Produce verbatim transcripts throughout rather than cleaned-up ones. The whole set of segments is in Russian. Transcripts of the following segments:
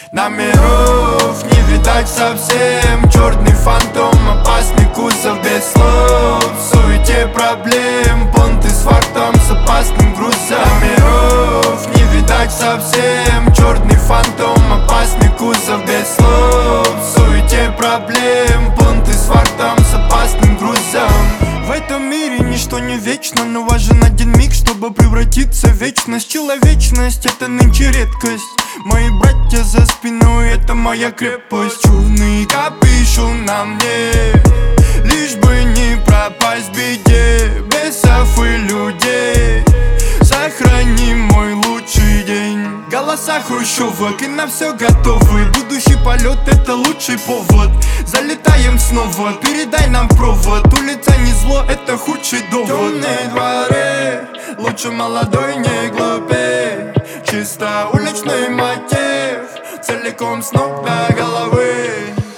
Номеров не видать совсем. Черный фантом, опасный кузов без слов. В суете проблем, понты с фартом, с опасным грузом. Номеров не видать совсем. Черный фантом, опасный кузов без слов. В суете проблем, понты с фартом, с опасным грузом. В этом мире ничто не вечно, но важен один миг, чтобы превратиться в вечность. Человечность — это нынче редкость. Мои братья за спиной — это моя крепость. Черный капюшон на мне, лишь бы не пропасть в беде. Бесов и людей, сохрани мой лучший день. Голоса хрущевок, и на все готовы. Будущий полет — это лучший повод. Залетаем снова, передай нам провод. Улица не зло, это худший довод. Темные дворы, лучше молодой, не глупей. Чисто уличный мотив, целиком с ног до головы.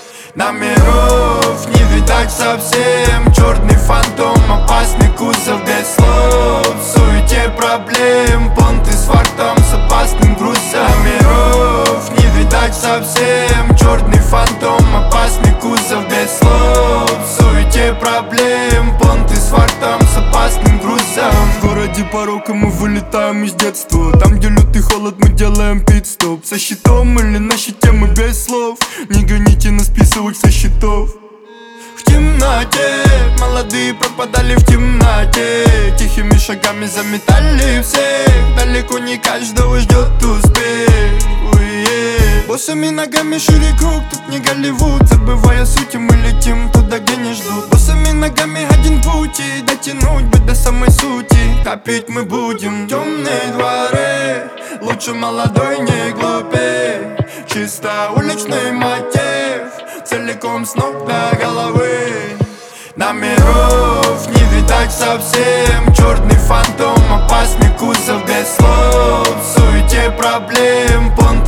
Номеров не видать совсем. Черный фантом, опасный кузов без слов. В суете проблем, понты с фартом, с опасным грузом. Номеров не видать совсем. Черный фантом, опасный кузов без слов. В суете проблем, понты с фартом, с опасным грузом. В городе порока мы вылетаем из детства. Там, где лютый холод, мы делаем пит-стоп. Со щитом или на щите мы без слов. Не гоните нас списывать со счетов. В темноте молодые пропадали в темноте. Тихими шагами заметали всех. Далеко не каждого ждет успех. Уе. Босыми ногами шире круг, тут не Голливуд. Забывая суть, мы летим туда, где не ждут. Босыми ногами один путь, и дотянуть бы до самой сути. Копить мы будем. Темные дворы, лучше молодой, не глупей. Чисто уличный мотив, целиком с ног до головы. Номеров не видать совсем. Черный фантом, опасный кузов без слов. В суете проблем, понты